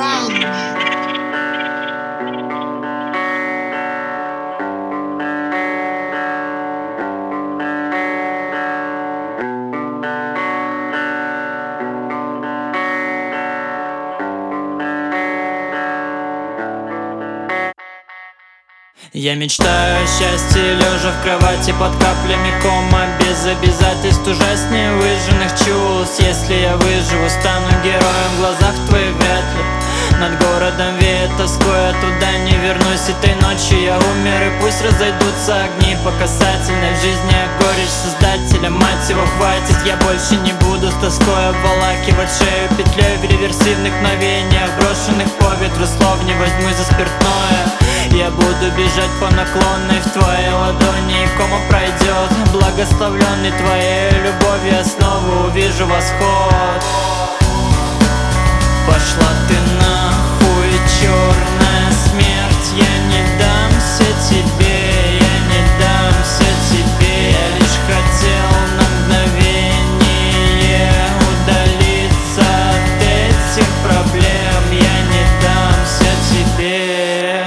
Я мечтаю о счастье, лежа в кровати под каплями кома, без обязательств ужаснее выжженных чувств. Если я выживу, стану героем в глазах твоих вряд ли. Над городом веет тоской, я туда не вернусь. Этой ночью я умер, и пусть разойдутся огни по касательной. В жизни горечь создателя, мать его, хватит. Я больше не буду с тоской обволакивать шею петлей в реверсивных мгновениях, брошенных по ветру слов. Не возьмусь за спиртное, я буду бежать по наклонной в твоей ладони, и кома пройдет. Благословленный твоей любовью, я снова увижу восход. Пошла ты нахуй, черная смерть. Я не дамся тебе, я не дамся тебе. Я лишь хотел на мгновение удалиться от этих проблем. Я не дамся тебе.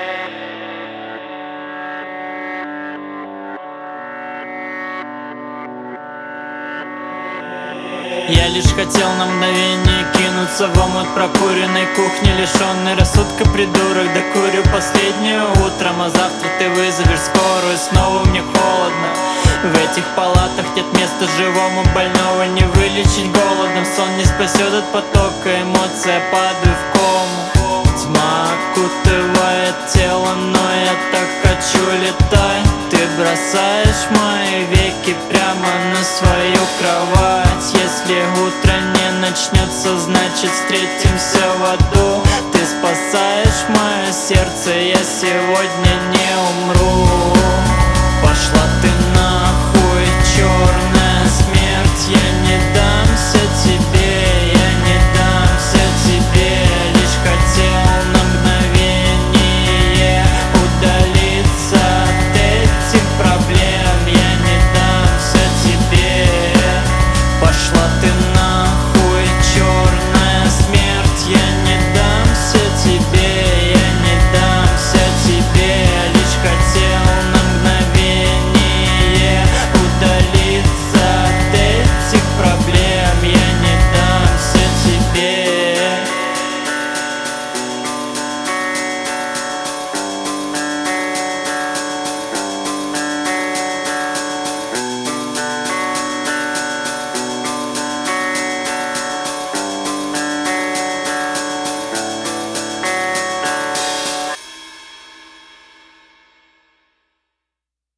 Я лишь хотел на мгновение кинуться в омут прокуренной кухни, лишенной рассудка придурок. Докурю последнюю утром, а завтра ты вызовешь скорую. Снова мне холодно. В этих палатах нет места живому, больного не вылечить голодом. Сон не спасет от потока эмоций, я падаю в кому. Тьма окутывает тело, но я так хочу летать. Ты бросаешь мои веки прямо на свою кровать. Если утро не начнется, значит встретимся в аду. Ты спасаешь мое сердце, я сегодня не умру.